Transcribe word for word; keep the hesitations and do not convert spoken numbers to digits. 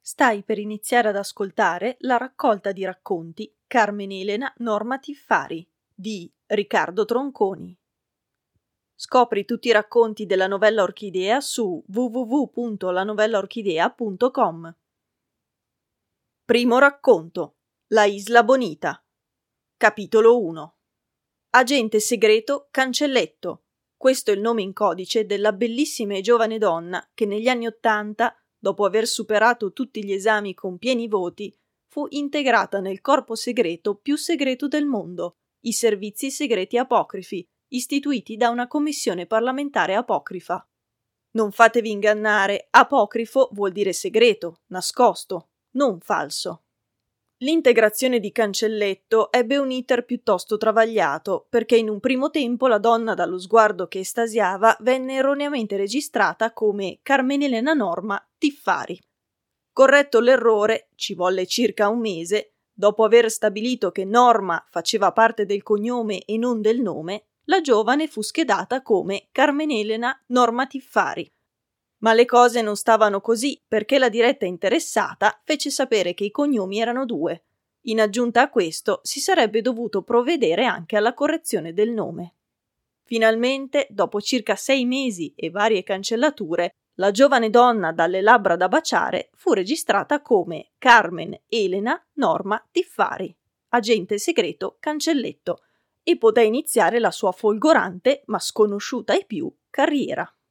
Stai per iniziare ad ascoltare la raccolta di racconti Carmen Elena Norma Tiffari di Riccardo Tronconi. Scopri tutti i racconti della novella Orchidea su w w w punto la novella orchidea punto com. Primo racconto: La Isla Bonita. Capitolo uno. Agente segreto Cancelletto. Questo è il nome in codice della bellissima e giovane donna che negli anni Ottanta, dopo aver superato tutti gli esami con pieni voti, fu integrata nel corpo segreto più segreto del mondo, i servizi segreti apocrifi, istituiti da una commissione parlamentare apocrifa. Non fatevi ingannare, apocrifo vuol dire segreto, nascosto, non falso. L'integrazione di Cancelletto ebbe un iter piuttosto travagliato, perché in un primo tempo la donna dallo sguardo che estasiava venne erroneamente registrata come Carmen Elena Norma Tiffari. Corretto l'errore, ci volle circa un mese, dopo aver stabilito che Norma faceva parte del cognome e non del nome, la giovane fu schedata come Carmen Elena Norma Tiffari. Ma le cose non stavano così, perché la diretta interessata fece sapere che i cognomi erano due. In aggiunta a questo si sarebbe dovuto provvedere anche alla correzione del nome. Finalmente, dopo circa sei mesi e varie cancellature, la giovane donna dalle labbra da baciare fu registrata come Carmen Elena Norma Tiffari, agente segreto Cancelletto, e poté iniziare la sua folgorante, ma sconosciuta ai più, carriera.